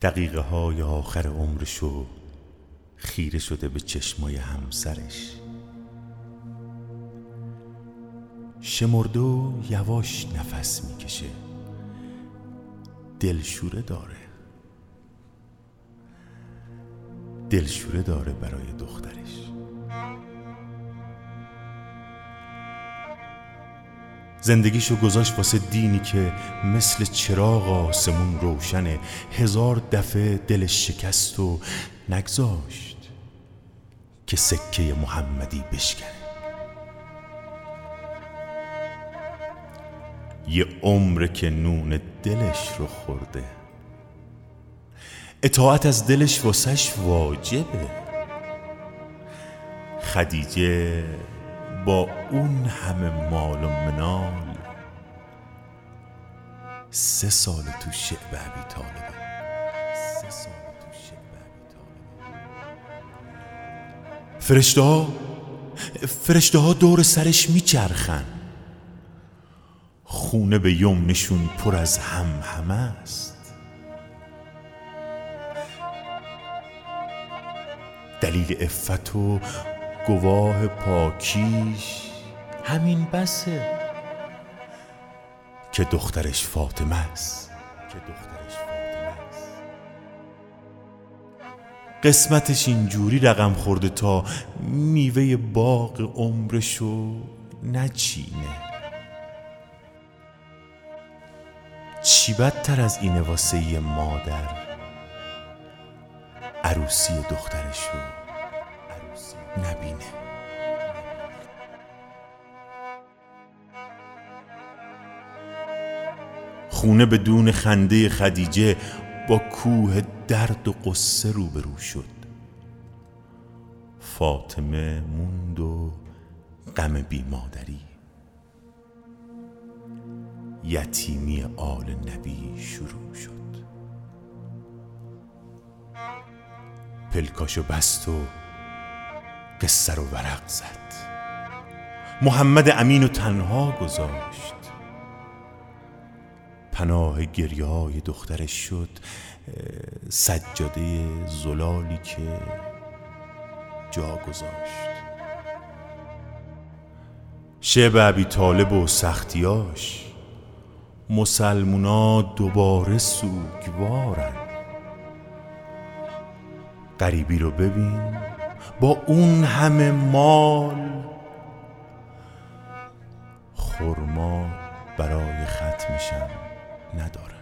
دقیقه های آخر عمرشو خیره شده به چشمای همسرش، شمرده و یواش نفس میکشه. دلشوره داره برای دخترش. زندگیشو گذاشت واسه دینی که مثل چراغ آسمون روشنه. 1000 دفعه دلش شکست و نگذاشت که سکه محمدی بشکنه. یه عمره که نون دلش رو خورده، اطاعت از دلش واسش واجبه. خدیجه با اون همه مال و منال 3 سال تو شعب ابی طالبه. فرشته ها دور سرش میچرخن. خونه به یمنشون پر از همه است. دلیل عفت و گواه پاکیش همین بسه که دخترش فاطمه است. قسمتش اینجوری رقم خورده تا میوه باغ عمرشو نچینه. چی بدتر از اینه واسه یه مادر عروسی دخترشو نبینه. خونه بدون خنده خدیجه با کوه درد و قصه روبرو شد. فاطمه موند و غم بیمادری. یتیمی آل نبی شروع شد. پلکاشو بست و قصه رو ورق زد. محمد امینو تنها گذاشت. پناه گریه های دخترش شد سجاده زلالی که جا گذاشت. شعب ابی طالب و سختیاش، مسلمونا دوباره سوگوارن. غریبی رو ببین با اون همه مال، خرما برای ختمشم نداره.